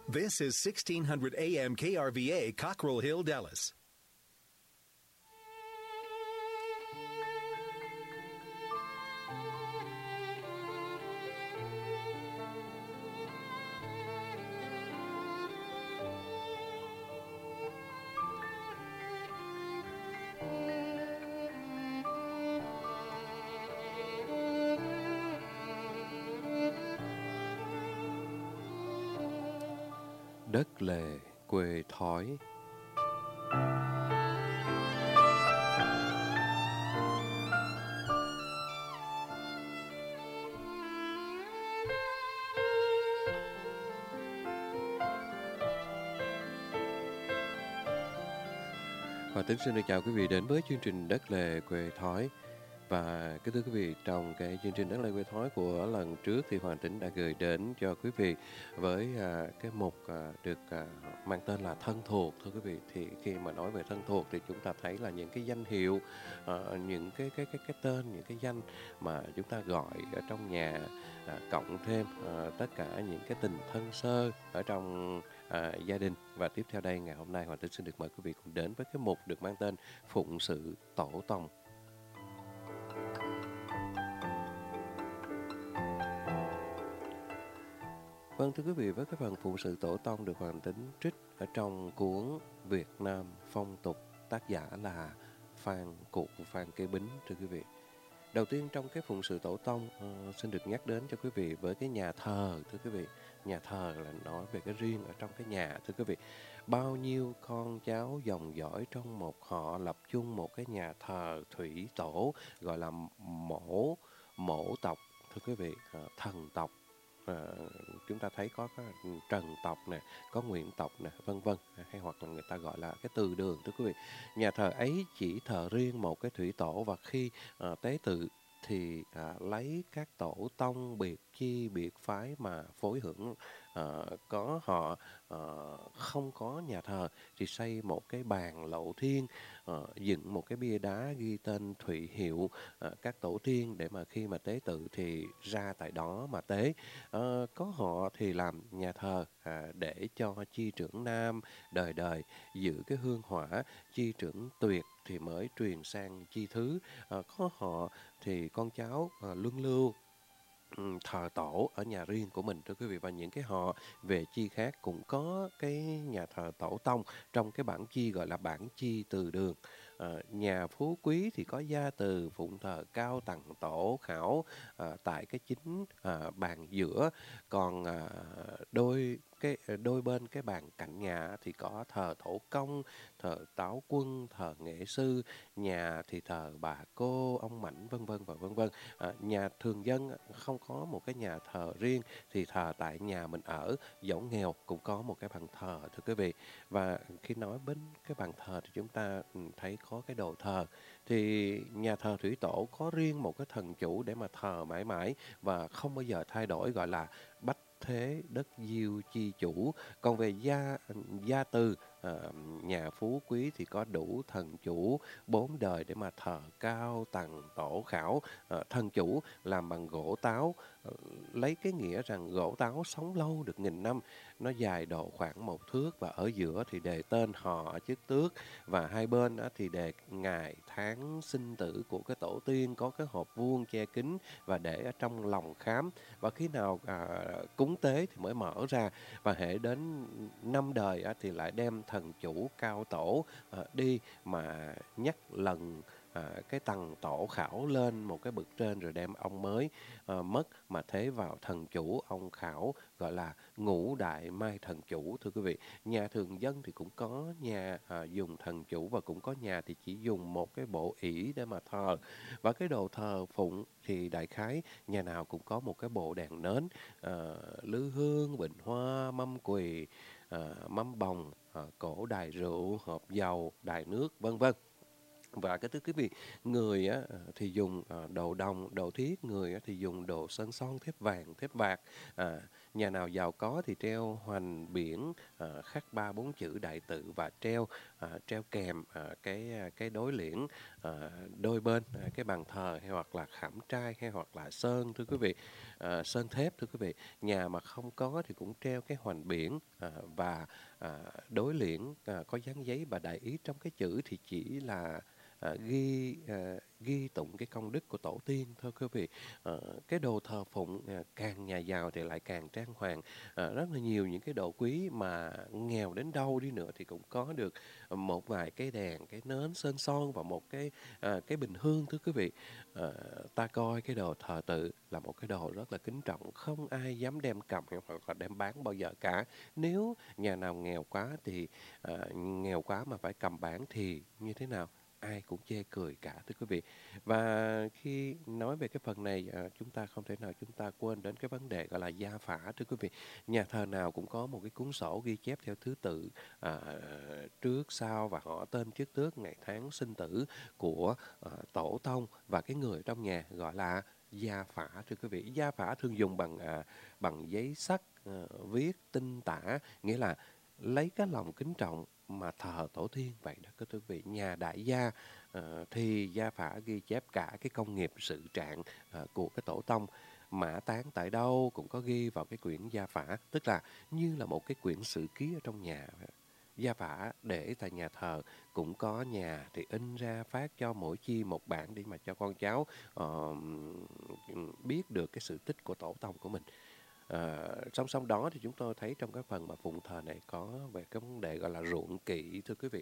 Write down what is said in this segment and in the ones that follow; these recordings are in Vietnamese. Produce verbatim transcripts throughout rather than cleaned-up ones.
This is sixteen hundred A M K R V A, Cockrell Hill, Dallas. Đất lề quê thói. Và Tính xin được chào quý vị đến với chương trình Đất lề quê thói. Và kính thưa quý vị, trong cái chương trình Đất lề quê thói của lần trước thì Hoàng Tính đã gửi đến cho quý vị với à, cái mục à, được à, mang tên là thân thuộc. Thưa quý vị, thì khi mà nói về thân thuộc thì chúng ta thấy là những cái danh hiệu, à, những cái cái cái cái tên, những cái danh mà chúng ta gọi ở trong nhà, à, cộng thêm à, tất cả những cái tình thân sơ ở trong à, gia đình. Và tiếp theo đây, ngày hôm nay Hoàng Tính xin được mời quý vị cùng đến với cái mục được mang tên Phụng sự tổ tông. Vâng, thưa quý vị, với cái phần phụng sự tổ tông được Hoàng Tính trích ở trong cuốn Việt Nam Phong tục, tác giả là Phan Cụ Phan Kế Bính, thưa quý vị. Đầu tiên trong cái phụng sự tổ tông uh, xin được nhắc đến cho quý vị với cái nhà thờ, thưa quý vị. Nhà thờ là nói về cái riêng ở trong cái nhà, thưa quý vị. Bao nhiêu con cháu dòng dõi trong một họ lập chung một cái nhà thờ thủy tổ gọi là mổ, mổ tộc, thưa quý vị, uh, thần tộc. À, chúng ta thấy có cái Trần tộc nè, có Nguyễn tộc nè, vân vân, hay hoặc là người ta gọi là cái từ đường, thưa quý vị. Nhà thờ ấy chỉ thờ riêng một cái thủy tổ, và khi à, tế tự thì à, lấy các tổ tông biệt chi biệt phái mà phối hưởng. À, có họ à, không có nhà thờ thì xây một cái bàn lậu thiên, à, dựng một cái bia đá ghi tên Thụy Hiệu, à, các tổ tiên, để mà khi mà tế tự thì ra tại đó mà tế. À, có họ thì làm nhà thờ à, để cho chi trưởng nam đời đời giữ cái hương hỏa, chi trưởng tuyệt thì mới truyền sang chi thứ. À, có họ thì con cháu à, luân lưu thờ tổ ở nhà riêng của mình, thưa quý vị. Và những cái họ về chi khác cũng có cái nhà thờ tổ tông trong cái bản chi gọi là bản chi từ đường. À, nhà phú quý thì có gia từ phụng thờ cao tầng tổ khảo à, tại cái chính à, bàn giữa. Còn à, đôi cái đôi bên cái bàn cạnh nhà thì có thờ thổ công, thờ táo quân, thờ nghệ sư. Nhà thì thờ bà cô, ông Mãnh, vân vân và vân vân. À, nhà thường dân không có một cái nhà thờ riêng thì thờ tại nhà mình ở. Dẫu nghèo cũng có một cái bàn thờ, thưa quý vị. Và khi nói đến cái bàn thờ thì chúng ta thấy có cái đồ thờ. Thì nhà thờ thủy tổ có riêng một cái thần chủ để mà thờ mãi mãi và không bao giờ thay đổi, gọi là Bách Thế Đất Diêu Chi Chủ. Còn về gia gia từ à, nhà phú quý thì có đủ thần chủ bốn đời để mà thờ cao tầng tổ khảo. À, thần chủ làm bằng gỗ táo, à, lấy cái nghĩa rằng gỗ táo sống lâu được nghìn năm. Nó dài độ khoảng một thước, và ở giữa thì đề tên họ chức tước, và hai bên đó thì đề ngày tháng sinh tử của cái tổ tiên. Có cái hộp vuông che kín và để ở trong lòng khám, và khi nào à, cúng tế thì mới mở ra. Và hễ đến năm đời á, thì lại đem thần chủ cao tổ à, đi mà nhắc lần à, cái tầng tổ khảo lên một cái bậc trên, rồi đem ông mới à, mất mà thế vào thần chủ ông khảo, gọi là ngũ đại mai thần chủ, thưa quý vị. Nhà thường dân thì cũng có nhà à, dùng thần chủ, và cũng có nhà thì chỉ dùng một cái bộ ỷ để mà thờ. Và cái đồ thờ phụng thì đại khái nhà nào cũng có một cái bộ đèn nến, à, lư hương, bình hoa, mâm quỳ, à, mâm bồng, à, cổ đài rượu, hộp dầu, đài nước, vân vân. Và cái thứ quý vị, người á, thì dùng à, đồ đồng, đồ thiết, người á, thì dùng đồ sơn son, thép vàng, thép bạc. À, nhà nào giàu có thì treo hoành biển à, khắc ba bốn chữ đại tự, và treo à, treo kèm à, cái à, cái đối liễn à, đôi bên à, cái bàn thờ, hay hoặc là khảm trai, hay hoặc là sơn, thưa quý vị, à, sơn thép, thưa quý vị. Nhà mà không có thì cũng treo cái hoành biển à, và à, đối liễn à, có dán giấy, và đại ý trong cái chữ thì chỉ là à, ghi à, ghi tụng cái công đức của tổ tiên thôi quý vị. Ờ, cái đồ thờ phụng à, càng nhà giàu thì lại càng trang hoàng, à, rất là nhiều những cái đồ quý, mà nghèo đến đâu đi nữa thì cũng có được một vài cái đèn, cái nến sơn son và một cái à, cái bình hương, thưa quý vị. Ờ, ta coi cái đồ thờ tự là một cái đồ rất là kính trọng, không ai dám đem cầm hay hoặc là đem bán bao giờ cả. Nếu nhà nào nghèo quá thì à, nghèo quá mà phải cầm bán thì như thế nào, ai cũng chê cười cả, thưa quý vị. Và khi nói về cái phần này, à, chúng ta không thể nào chúng ta quên đến cái vấn đề gọi là gia phả, thưa quý vị. Nhà thờ nào cũng có một cái cuốn sổ ghi chép theo thứ tự, à, trước sau và họ tên, chức tước, ngày tháng sinh tử của à, tổ tông và cái người trong nhà, gọi là gia phả, thưa quý vị. Gia phả thường dùng bằng à, bằng giấy sắt à, viết tinh tả, nghĩa là lấy cái lòng kính trọng mà thờ tổ tiên vậy đó, thưa quý vị. Nhà đại gia ờ, thì gia phả ghi chép cả cái công nghiệp sự trạng ờ, của cái tổ tông, mã táng tại đâu cũng có ghi vào cái quyển gia phả, tức là như là một cái quyển sử ký ở trong nhà. Gia phả để tại nhà thờ, cũng có nhà thì in ra phát cho mỗi chi một bản để mà cho con cháu ờ, biết được cái sự tích của tổ tông của mình. Ờ, song song đó thì chúng tôi thấy trong cái phần mà phụng thờ này có về cái vấn đề gọi là ruộng kỵ, thưa quý vị.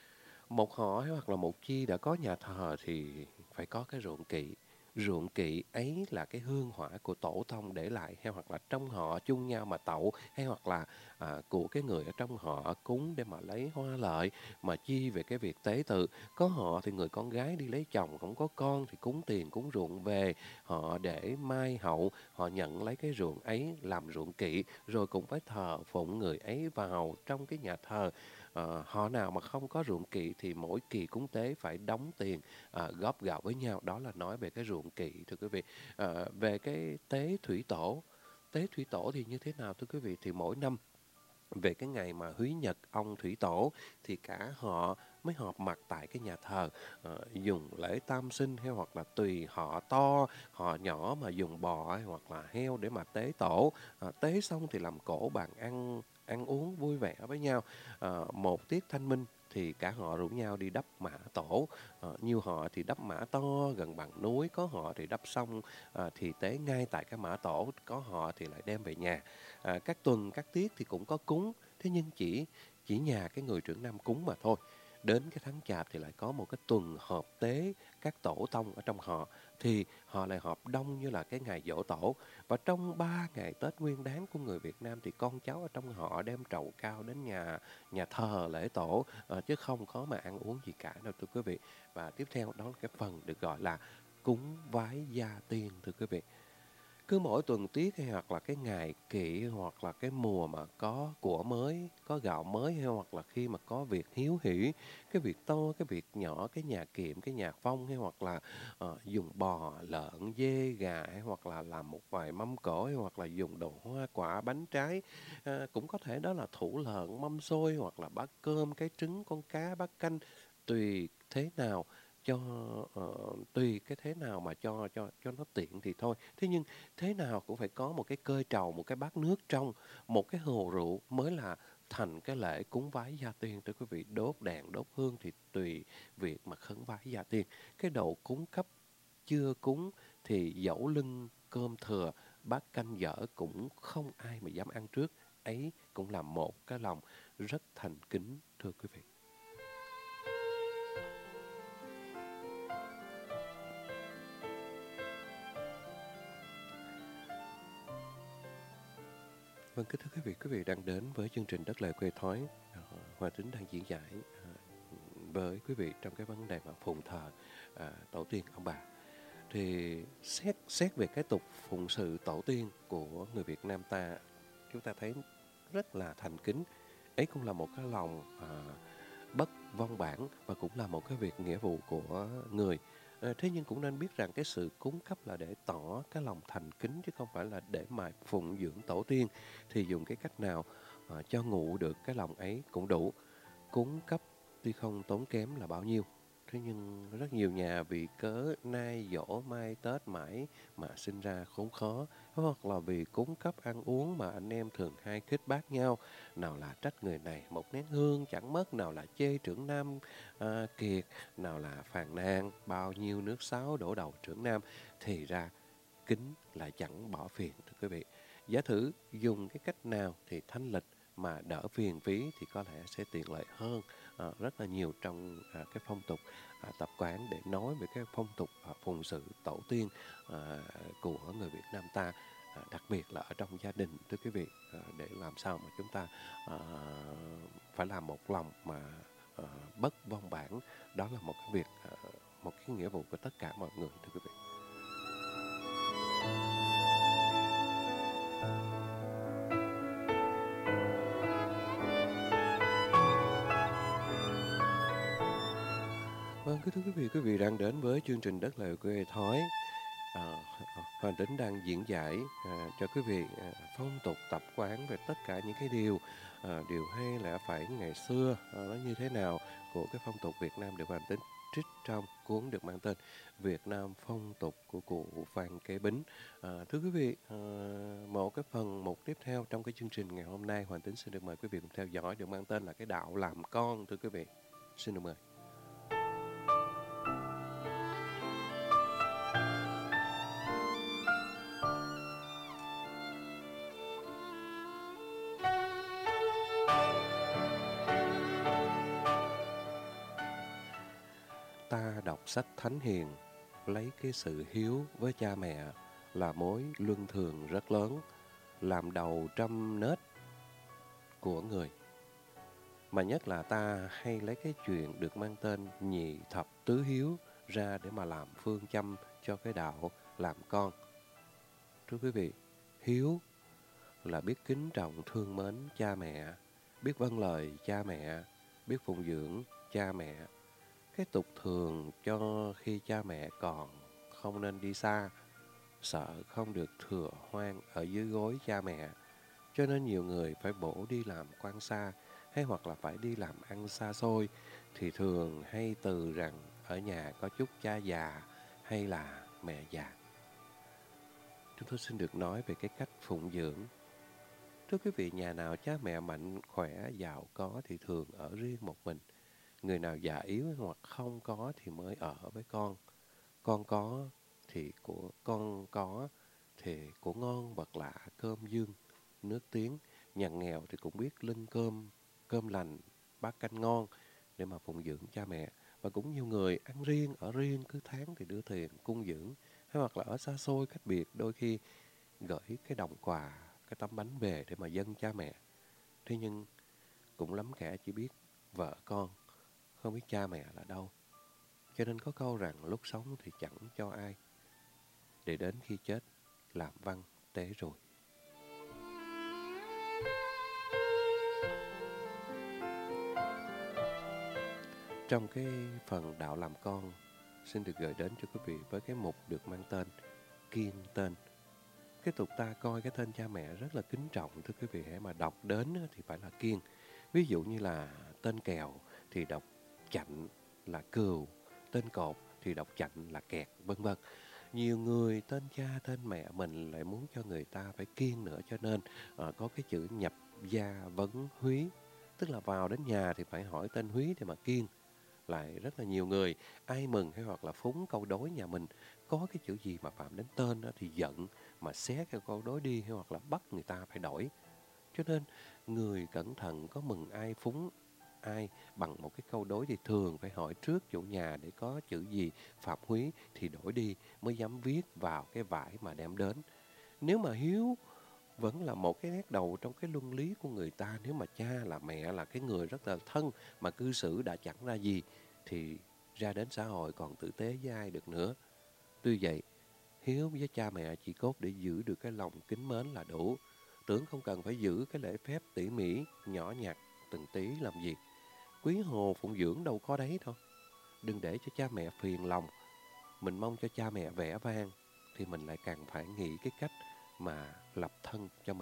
Một họ hay hoặc là một chi đã có nhà thờ thì phải có cái ruộng kỵ. Ruộng kỵ ấy là cái hương hỏa của tổ tông để lại, hay hoặc là trong họ chung nhau mà tậu, hay hoặc là à, của cái người ở trong họ cúng để mà lấy hoa lợi, mà chi về cái việc tế tự. Có họ thì người con gái đi lấy chồng, không có con thì cúng tiền cúng ruộng về, họ để mai hậu, họ nhận lấy cái ruộng ấy làm ruộng kỵ, rồi cũng phải thờ phụng người ấy vào trong cái nhà thờ. Ờ, họ nào mà không có ruộng kỵ thì mỗi kỳ cúng tế phải đóng tiền à, góp gạo với nhau, đó là nói về cái ruộng kỵ, thưa quý vị. Ờ, về cái tế thủy tổ, tế thủy tổ thì như thế nào, thưa quý vị? Thì mỗi năm về cái ngày mà húy nhật ông thủy tổ thì cả họ mới họp mặt tại cái nhà thờ, ờ, dùng lễ tam sinh, hay hoặc là tùy họ to họ nhỏ mà dùng bò hay hoặc là heo để mà tế tổ. Ờ, tế xong thì làm cỗ bàn ăn ăn uống vui vẻ với nhau. Ờ, một tiết thanh minh thì cả họ rủ nhau đi đắp mã tổ. Ờ, nhiều họ thì đắp mã to gần bằng núi, có họ thì đắp xong à, thì tế ngay tại cái mã tổ, có họ thì lại đem về nhà. À, các tuần các tiết thì cũng có cúng, thế nhưng chỉ chỉ nhà cái người trưởng nam cúng mà thôi. Đến cái tháng chạp thì lại có một cái tuần họp tế các tổ tông ở trong họ, thì họ lại họp đông như là cái ngày giỗ tổ. Và trong ba ngày Tết Nguyên Đán của người Việt Nam thì con cháu ở trong họ đem trầu cao đến nhà nhà thờ lễ tổ, ờ, chứ không có mà ăn uống gì cả đâu, thưa quý vị. Và tiếp theo đó là cái phần được gọi là cúng vái gia tiên, thưa quý vị. Cứ mỗi tuần tiết hay hoặc là cái ngày kỵ, hoặc là cái mùa mà có của mới, có gạo mới, hay hoặc là khi mà có việc hiếu hỉ, cái việc to, cái việc nhỏ, cái nhà kiệm, cái nhà phong, hay hoặc là ờ, dùng bò, lợn, dê, gà, hay hoặc là làm một vài mâm cỗ, hay hoặc là dùng đồ hoa quả, bánh trái. Ờ, cũng có thể đó là thủ lợn, mâm xôi, hoặc là bát cơm, cái trứng, con cá, bát canh, tùy thế nào cho ờ, tùy cái thế nào mà cho cho cho nó tiện thì thôi. Thế nhưng thế nào cũng phải có một cái cơi trầu, một cái bát nước trong, một cái hồ rượu mới là thành cái lễ cúng vái gia tiên, thưa quý vị. Đốt đèn đốt hương thì tùy việc mà khấn vái gia tiên. Cái độ cúng cấp chưa cúng thì dẫu lưng cơm thừa, bát canh dở cũng không ai mà dám ăn trước. Ấy cũng là một cái lòng rất thành kính, thưa quý vị. Vâng, kính thưa quý vị, quý vị đang đến với chương trình Đất Lệ Quê Thói. Ờ, Hòa Tính đang diễn giải ờ, với quý vị trong cái vấn đề mà phụng thờ à, tổ tiên ông bà. Thì xét xét về cái tục phụng sự tổ tiên của người Việt Nam ta, chúng ta thấy rất là thành kính. Ấy cũng là một cái lòng à, bất vong bản, và cũng là một cái việc nghĩa vụ của người. Ờ, thế nhưng cũng nên biết rằng cái sự cúng cấp là để tỏ cái lòng thành kính, chứ không phải là để mà phụng dưỡng tổ tiên. Thì dùng cái cách nào ờ, cho ngụ được cái lòng ấy cũng đủ. Cúng cấp tuy không tốn kém là bao nhiêu. Thế nhưng rất nhiều nhà vì cớ nay dỗ mai Tết mãi mà sinh ra khốn khó, hoặc là vì cúng cấp ăn uống mà anh em thường hay khích bác nhau. Nào là trách người này một nén hương chẳng mất, nào là chê trưởng nam à, kiệt, nào là phàn nàn bao nhiêu nước sáo đổ đầu trưởng nam. Thì ra kính lại chẳng bỏ phiền, thưa quý vị. Giả thử dùng cái cách nào thì thanh lịch mà đỡ phiền phí thì có lẽ sẽ tiện lợi hơn à, rất là nhiều trong à, cái phong tục à, tập quán để nói về cái phong tục à, phụng sự tổ tiên à, của người Việt Nam ta, à, đặc biệt là ở trong gia đình, thưa quý vị, à, để làm sao mà chúng ta à, phải làm một lòng mà à, bất vong bản. Đó là một cái việc, à, một cái nghĩa vụ của tất cả mọi người, thưa quý vị. Vâng, kính thưa quý vị, quý vị đang đến với chương trình Đất Lề Quê Thói. À, Hoàng Tính đang diễn giải à, cho quý vị à, phong tục tập quán về tất cả những cái điều à, điều hay lẽ phải ngày xưa à, nó như thế nào của cái phong tục Việt Nam được Hoàng Tính trích trong cuốn được mang tên Việt Nam Phong Tục của cụ Phan Kế Bính. À, thưa quý vị, à, một cái phần một tiếp theo trong cái chương trình ngày hôm nay, Hoàng Tính xin được mời quý vị cùng theo dõi được mang tên là cái đạo làm con, thưa quý vị. Xin được mời. Ta đọc sách thánh hiền, lấy cái sự hiếu với cha mẹ là mối luân thường rất lớn, làm đầu trăm nết của người. Mà nhất là ta hay lấy cái chuyện được mang tên nhị thập tứ hiếu ra để mà làm phương châm cho cái đạo làm con. Thưa quý vị, hiếu là biết kính trọng thương mến cha mẹ, biết vâng lời cha mẹ, biết phụng dưỡng cha mẹ. Cái tục thường cho khi cha mẹ còn không nên đi xa, sợ không được thừa hoang ở dưới gối cha mẹ, cho nên nhiều người phải bổ đi làm quan xa, hay hoặc là phải đi làm ăn xa xôi, thì thường hay từ rằng ở nhà có chút cha già hay là mẹ già. Chúng tôi xin được nói về cái cách phụng dưỡng. Thưa quý vị, nhà nào cha mẹ mạnh khỏe, giàu có thì thường ở riêng một mình. Người nào già yếu hoặc không có thì mới ở với con. Con có thì của con có thì của ngon vật lạ, cơm dương, nước tiếng. Nhà nghèo thì cũng biết lưng cơm, cơm lành, bát canh ngon để mà phụng dưỡng cha mẹ. Và cũng nhiều người ăn riêng, ở riêng, cứ tháng thì đưa tiền cung dưỡng. Hay hoặc là ở xa xôi cách biệt, đôi khi gửi cái đồng quà, cái tấm bánh về để mà dâng cha mẹ. Thế nhưng cũng lắm kẻ chỉ biết vợ con, không biết cha mẹ là đâu. Cho nên có câu rằng lúc sống thì chẳng cho ai, để đến khi chết làm văn tế rồi. Trong cái phần đạo làm con, xin được gửi đến cho quý vị với cái mục được mang tên kiêng tên. Cái tục ta coi cái tên cha mẹ rất là kính trọng, thưa quý vị, hãy mà đọc đến thì phải là kiêng. Ví dụ như là tên Kèo thì đọc chạnh là cừu, tên Cột thì đọc chạnh là kẹt, vân vân. Nhiều người tên cha tên mẹ mình lại muốn cho người ta phải kiêng nữa, cho nên uh, có cái chữ nhập gia vấn húy, tức là vào đến nhà thì phải hỏi tên húy để mà kiêng. Lại rất là nhiều người ai mừng hay hoặc là phúng câu đối nhà mình có cái chữ gì mà phạm đến tên đó thì giận mà xé cái câu đối đi, hay hoặc là bắt người ta phải đổi. Cho nên người cẩn thận có mừng ai phúng ai bằng một cái câu đối thì thường phải hỏi trước chủ nhà để có chữ gì phạm húy thì đổi đi mới dám viết vào cái vải mà đem đến. Nếu mà hiếu vẫn là một cái nét đầu trong cái luân lý của người ta, nếu mà cha là mẹ là cái người rất là thân mà cư xử đã chẳng ra gì thì ra đến xã hội còn tử tế với ai được nữa. Tuy vậy, hiếu với cha mẹ chỉ cốt để giữ được cái lòng kính mến là đủ. Tưởng không cần phải giữ cái lễ phép tỉ mỉ, nhỏ nhặt, từng tí làm gì. Quý hồ phụng dưỡng đâu có đấy thôi. Đừng để cho cha mẹ phiền lòng. Mình mong cho cha mẹ vẻ vang thì mình lại càng phải nghĩ cái cách mà lập thân cho mình.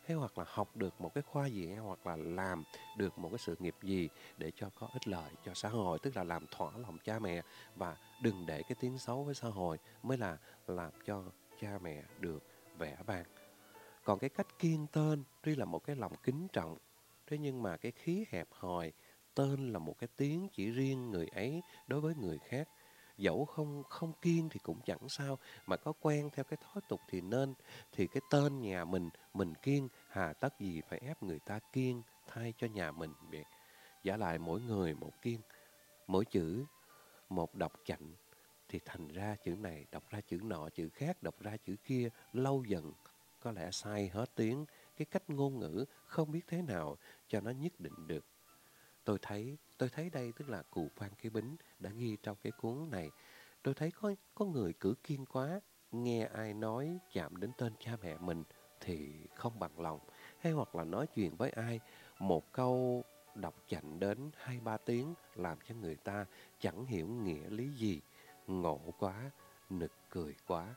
hay hoặc là học được một cái khoa gì, hay hoặc là làm được một cái sự nghiệp gì để cho có ích lợi cho xã hội, tức là làm thỏa lòng cha mẹ và đừng để cái tiếng xấu với xã hội mới là làm cho cha mẹ được vẻ vang. Còn cái cách kiêng tên tuy là một cái lòng kính trọng, thế nhưng mà cái khí hẹp hòi, tên là một cái tiếng chỉ riêng người ấy đối với người khác. Dẫu không không kiêng thì cũng chẳng sao, mà có quen theo cái thói tục thì nên. Thì cái tên nhà mình, mình kiêng, hà tất gì phải ép người ta kiêng thay cho nhà mình vậy. Giả lại mỗi người một kiêng, mỗi chữ một đọc chạnh, thì thành ra chữ này đọc ra chữ nọ, chữ khác đọc ra chữ kia, lâu dần có lẽ sai hết tiếng. Cái cách ngôn ngữ không biết thế nào cho nó nhất định được. Tôi thấy, tôi thấy đây tức là cụ Phan Kế Bính đã ghi trong cái cuốn này. Tôi thấy có, có người cử kiên quá, nghe ai nói chạm đến tên cha mẹ mình thì không bằng lòng. Hay hoặc là nói chuyện với ai, một câu đọc chạnh đến hai ba tiếng làm cho người ta chẳng hiểu nghĩa lý gì. Ngộ quá, nực cười quá.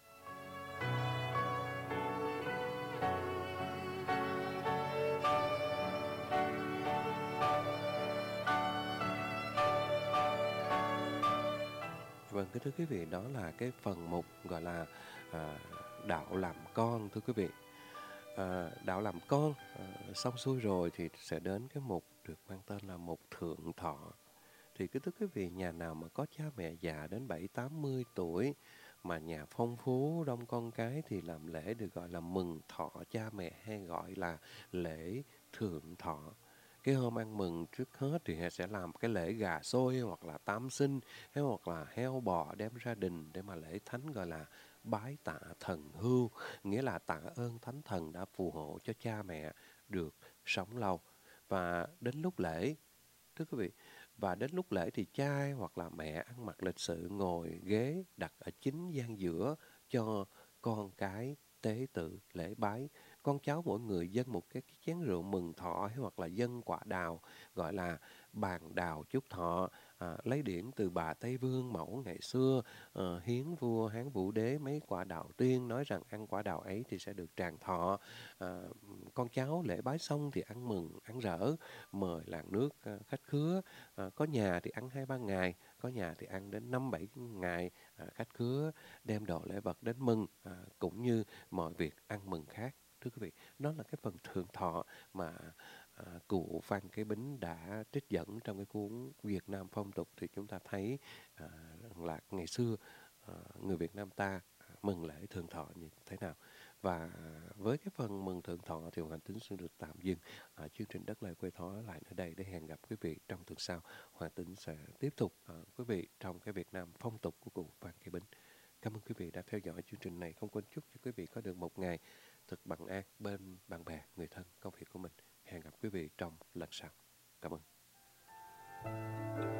Vâng, cái thưa quý vị, đó là cái phần mục gọi là à, đạo làm con, thưa quý vị. À, đạo làm con à, xong xuôi rồi thì sẽ đến cái mục được mang tên là mục thượng thọ. Thì cứ thưa quý vị, nhà nào mà có cha mẹ già đến bảy tám mươi tuổi mà nhà phong phú đông con cái thì làm lễ được gọi là mừng thọ cha mẹ, hay gọi là lễ thượng thọ. Cái hôm ăn mừng trước hết thì họ sẽ làm cái lễ gà xôi hoặc là tam sinh, hay hoặc là heo bò đem ra đình để mà lễ thánh, gọi là bái tạ thần hưu, nghĩa là tạ ơn thánh thần đã phù hộ cho cha mẹ được sống lâu. Và đến lúc lễ, thưa quý vị, và đến lúc lễ thì cha hoặc là mẹ ăn mặc lịch sự ngồi ghế đặt ở chính gian giữa cho con cái tế tự lễ bái. Con cháu mỗi người dâng một cái, cái chén rượu mừng thọ, hay hoặc là dâng quả đào gọi là bàn đào chúc thọ, à, lấy điển từ bà Tây Vương mẫu ngày xưa, à, hiến vua Hán Vũ Đế mấy quả đào tiên, nói rằng ăn quả đào ấy thì sẽ được tràng thọ. À, con cháu lễ bái xong thì ăn mừng ăn rỡ, mời làng nước à, khách khứa, à, có nhà thì ăn hai ba ngày, có nhà thì ăn đến năm bảy ngày, à, khách khứa đem đồ lễ vật đến mừng, à, cũng như mọi việc ăn mừng khác. Thưa quý vị, đó là cái phần thượng thọ mà à, cụ Phan Kế Bính đã trích dẫn trong cái cuốn Việt Nam Phong Tục. Thì chúng ta thấy à, là ngày xưa à, người Việt Nam ta mừng lễ thượng thọ như thế nào. Và với cái phần mừng thượng thọ thì Hoàng Tính xin được tạm dừng à, chương trình Đất Lệ Quê Thói lại ở đây, để hẹn gặp quý vị trong tuần sau. Hoàng Tính sẽ tiếp tục à, quý vị trong cái Việt Nam Phong Tục của cụ Phan Kế Bính. Cảm ơn quý vị đã theo dõi chương trình này. Không quên chúc cho quý vị có được một ngày thật bằng an bên bạn bè, người thân, công việc của mình. Hẹn gặp quý vị trong lần sau. Cảm ơn.